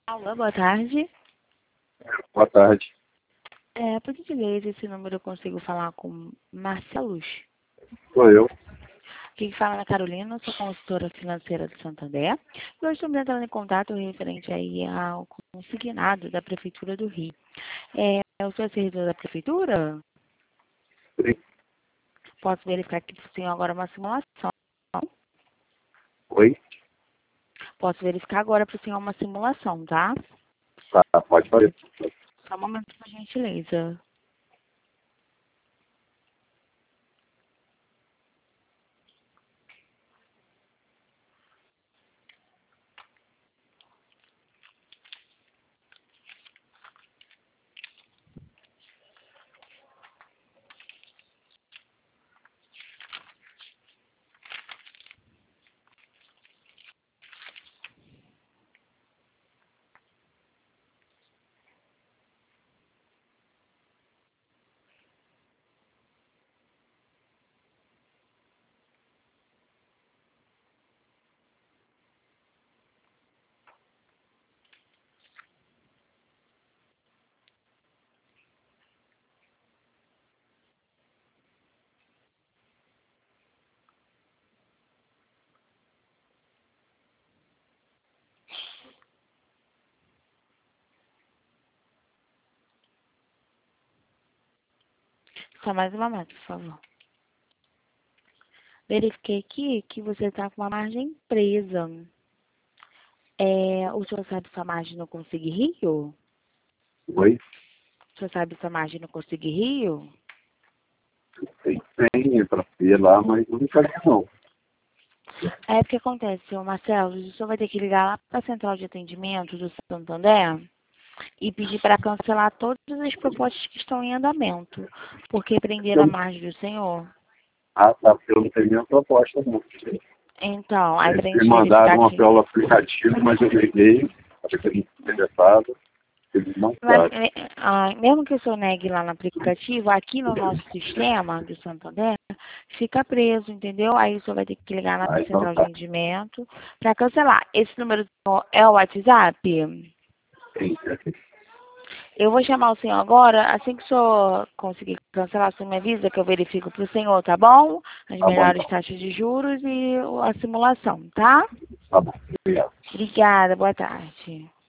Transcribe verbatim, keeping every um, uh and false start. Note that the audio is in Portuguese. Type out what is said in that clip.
Alô, boa tarde. Boa tarde. É, por gentileza, esse número eu consigo falar com Marcelos? Sou eu. Quem fala é Carolina, sou consultora financeira do Santander. E hoje estou entrando em contato referente aí ao consignado da Prefeitura do Rio. É, o senhor é servidor da Prefeitura? Sim. Posso verificar aqui para o senhor agora uma simulação. Oi? Posso verificar agora para o senhor uma simulação, tá? Tá, pode fazer. Só um momento, por gentileza. Só mais uma momento, por favor. Verifiquei aqui que você está com uma margem presa. É, o senhor sabe sua margem no Consigue Rio? Oi? O senhor sabe sua margem no Consigue Rio? Tem, tem para ver lá, mas não me faz não. É porque acontece, senhor Marcelo, o senhor vai ter que ligar lá para a central de atendimento do Santander e pedir para cancelar todas as propostas que estão em andamento, porque prenderam a Eu, margem do senhor. ah, tá, porque eu não tenho nenhuma proposta, não. Então, aí para a Eles me gente verificar mandaram uma aqui. pelo aplicativo, mas eu neguei, achei que eles não interessado. Eles não Mas, sabem. é, ah, mesmo que o senhor negue lá no aplicativo, aqui no nosso sistema do Santander, fica preso, entendeu? Aí o senhor vai ter que ligar na Ah, então central de tá. atendimento para cancelar. Esse número é o WhatsApp? Tem, Eu vou chamar o senhor agora, assim que o senhor conseguir cancelar, o senhor me avisa que eu verifico para o senhor, tá bom? As tá bom, melhores então. taxas de juros e a simulação, tá? Tá bom. Obrigado. Obrigada, boa tarde.